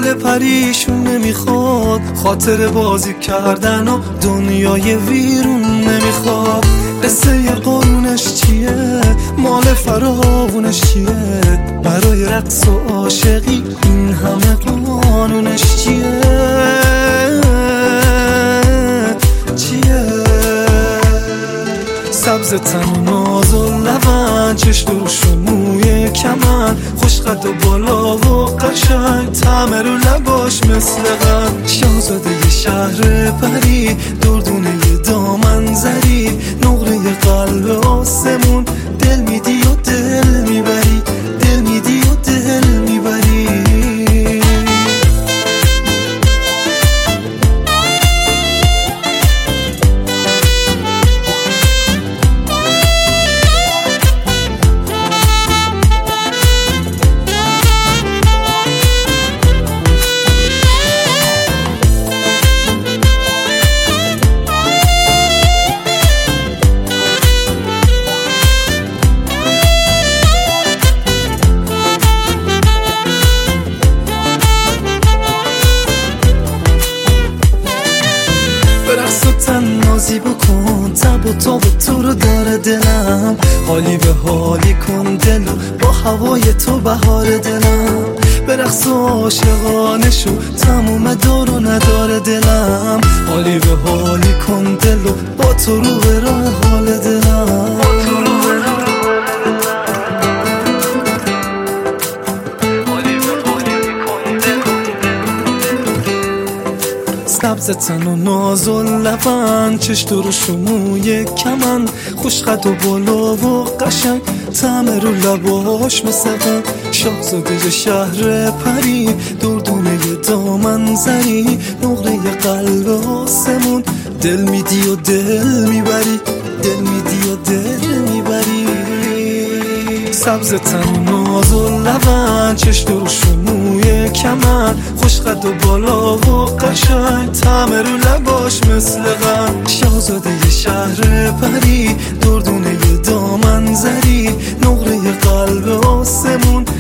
حال پریشون نمیخواد، خاطر بازی کردن و دنیای ویرون نمیخواد. قصه قانونش چیه؟ مال فراوونش چیه؟ برای رقص و عاشقی این همه قانونش چیه؟ سبز تن و ناز و لبن، چشم روش و موی کمن، خوشقد و بالا و قشنگ، طعم رو لباش مثل قند. شاهزاده شهر پری، دردونه دامن زری، نقره قلب آسمون، دل میدی و دل میبری، دل میدی و دل میبری. برقص و تنازی بکن، تب و تاب تو رو داره دلم، حالی به حالی کن دل با هوای تو بهار دلم. برقص و عاشقانه شو، تموم دار و نداره دلم، حالی به حالی کن دل با تو رو به راه حال دلم. سبز تن و ناز و لبن، چشم درشت و موی کمن، خوشقد و بالا و قشنگ، طعم رو لباش مثل قند. شاهزاده شهر پری، دردونه دامن زری، نقره قلب آسمون، دل میدی و دل میبری، دل میدی و دل میبری. سبز تن و ناز و لبن، چشم درشت و موی کمن، خوشقد و بالا و قشنگ، طعم رو لباش مثل قند. شاهزاده شهر پری، دردونه دامن زری، نقره قلب آسمون،